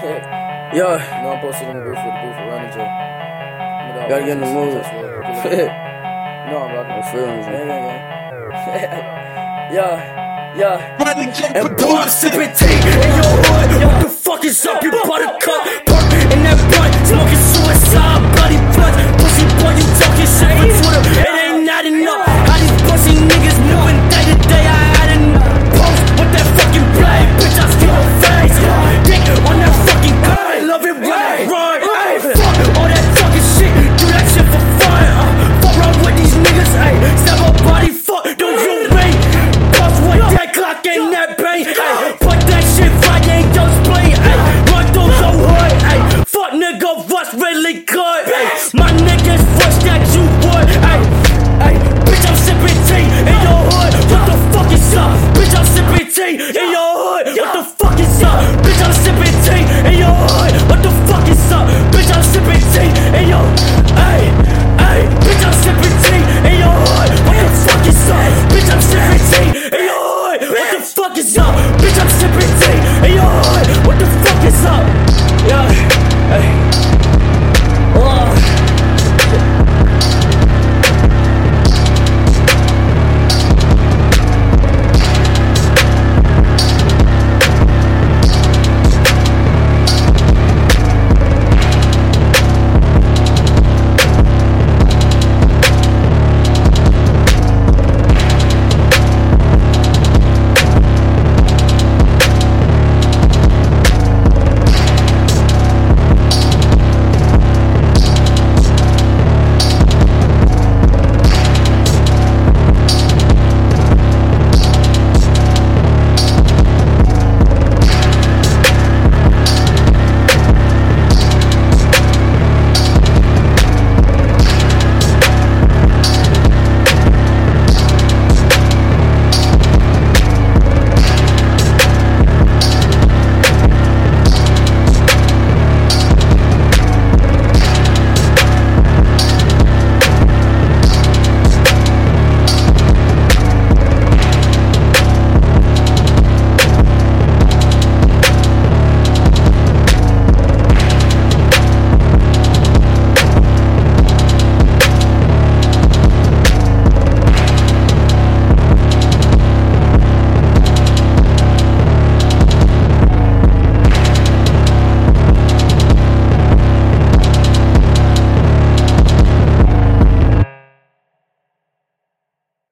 Yeah. No, I'm posted in the booth for running Joe. Gotta get in the mood. No, I'm rocking I'm feeling it. Yeah. And boy, I'm sipping tea in your hood. What the fuck is up? You about to